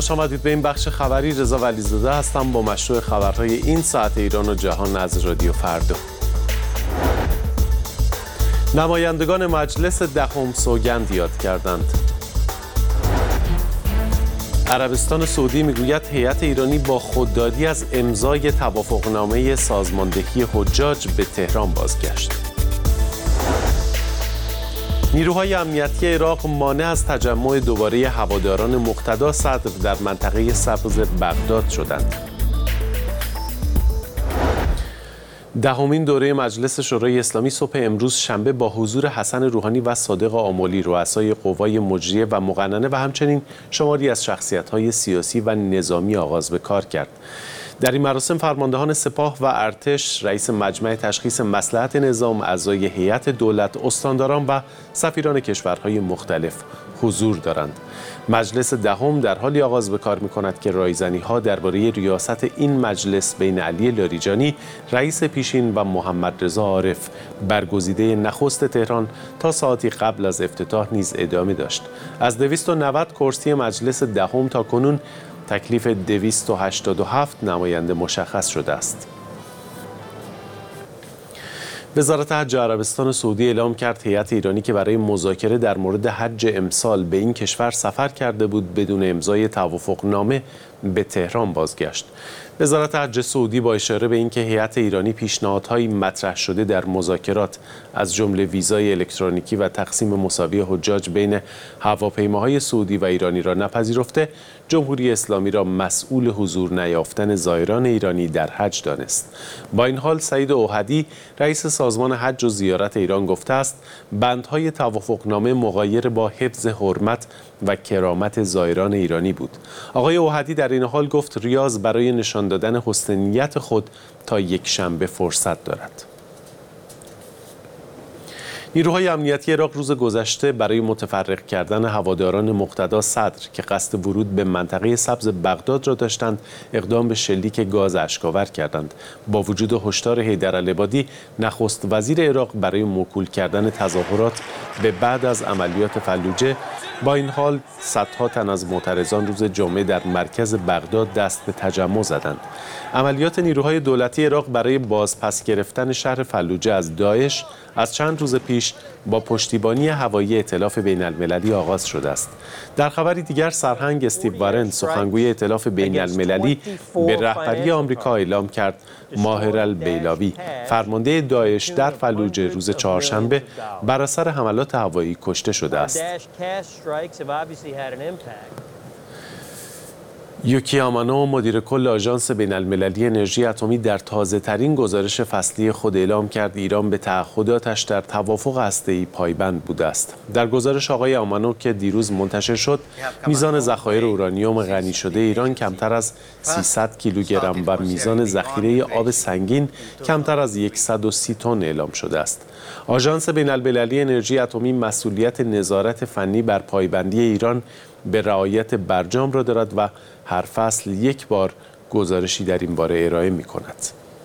خوش آمدید به این بخش خبری. رضا ولیزاده هستم با مشروع خبرهای این ساعت ایران و جهان از رادیو فردا. نمایندگان مجلس دهم سوگند یاد کردند. عربستان سعودی میگوید هیئت ایرانی با خوددادی از امضای توافقنامه سازماندهی حجاج به تهران بازگشت. نیروهای امنیتی عراق مانع از تجمع دوباره هواداران مقتدا صدر در منطقه سبز بغداد شدند. دهمین دوره مجلس شورای اسلامی صبح امروز شنبه با حضور حسن روحانی و صادق آملی رؤسای قوای مجریه و مقننه و همچنین شماری از شخصیت‌های سیاسی و نظامی آغاز به کار کرد. در این مراسم فرماندهان سپاه و ارتش، رئیس مجمع تشخیص مصلحت نظام، اعضای هیئت دولت، استانداران و سفیران کشورهای مختلف حضور دارند. مجلس دهم در حالی آغاز به کار می‌کند که رایزنی‌ها درباره ریاست این مجلس بین علی لاریجانی، رئیس پیشین و محمد رضا عارف، برگزیده نخست تهران تا ساعتی قبل از افتتاح نیز ادامه داشت. از 290 کرسی مجلس دهم تا کنون تکلیف 287 نماینده مشخص شده است. وزارت حج عربستان سعودی اعلام کرد هیئت ایرانی که برای مذاکره در مورد حج امسال به این کشور سفر کرده بود بدون امضای توافقنامه به تهران بازگشت. وزارت حج سعودی با اشاره به اینکه هیئت ایرانی پیشنهادهایی مطرح شده در مذاکرات از جمله ویزای الکترونیکی و تقسیم مساوی حجاج بین هواپیماهای سعودی و ایرانی را نپذیرفته، جمهوری اسلامی را مسئول حضور نیافتن زائران ایرانی در حج دانست. با این حال سعید اوحدی رئیس سازمان حج و زیارت ایران گفته است بندهای توافقنامه مغایر با حفظ حرمت و کرامت زائران ایرانی بود. آقای اوحدی در این حال گفت ریاض برای نشان دادن حسن نیت خود تا یک شنبه فرصت دارد. نیروهای امنیتی عراق روز گذشته برای متفرق کردن هواداران مقتدا صدر که قصد ورود به منطقه سبز بغداد را داشتند اقدام به شلیک گاز اشک‌آور کردند. با وجود هشدار حیدرالعبادی نخست وزیر عراق برای موکول کردن تظاهرات به بعد از عملیات فلوجه، با این حال صدها تن از معترضان روز جمعه در مرکز بغداد دست به تجمع زدند. عملیات نیروهای دولتی عراق برای بازپس گرفتن شهر فلوجه از داعش از چند روز پیش با پشتیبانی هوایی ائتلاف بین المللی آغاز شده است. در خبری دیگر سرهنگ استیو وارن سخنگوی ائتلاف بین المللی به رهبری آمریکا اعلام کرد ماهر البیلاوی فرمانده داعش در فلوجه روز چهارشنبه بر اثر حملات هوایی کشته شده است. یوکی آمانو مدیر کل آژانس بین المللی انرژی اتمی در تازه ترین گزارش فصلی خود اعلام کرد ایران به تعهداتش در توافق هسته‌ای پایبند بوده است. در گزارش آقای آمانو که دیروز منتشر شد، میزان ذخایر اورانیوم غنی شده ایران کمتر از 300 کیلوگرم و میزان ذخیره آب سنگین کمتر از 130 تن اعلام شده است. آژانس بین المللی انرژی اتمی مسئولیت نظارت فنی بر پایبندی ایران به رعایت برجام را دارد و هر فصل یک بار گزارشی در این باره ارائه می کند.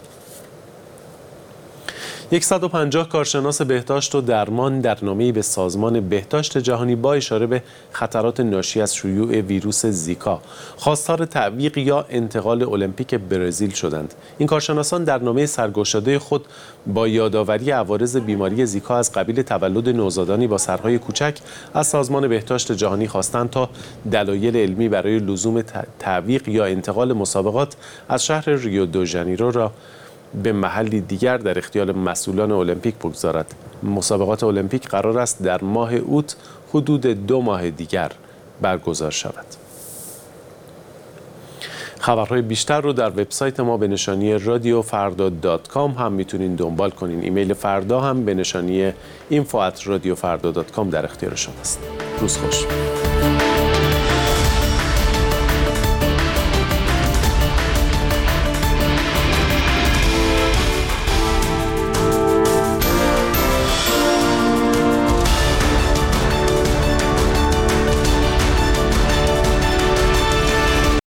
150 کارشناس بهداشت و درمان در نامه‌ای به سازمان بهداشت جهانی با اشاره به خطرات ناشی از شیوع ویروس زیکا خواستار تعویق یا انتقال المپیک برزیل شدند. این کارشناسان در نامه سرگشاده خود با یادآوری عوارض بیماری زیکا از قبیل تولد نوزادانی با سرهای کوچک از سازمان بهداشت جهانی خواستند تا دلایل علمی برای لزوم تعویق یا انتقال مسابقات از شهر ریو دو ژانیرو را به محلی دیگر در اختیار مسئولان المپیک بگذارد. مسابقات المپیک قرار است در ماه اوت حدود 2 ماه دیگر برگزار شود. خبرهای بیشتر رو در وبسایت ما به نشانی radiofarda.com هم میتونین دنبال کنین. ایمیل فردا هم به نشانی info@radiofarda.com در اختیار شماست. روز خوش.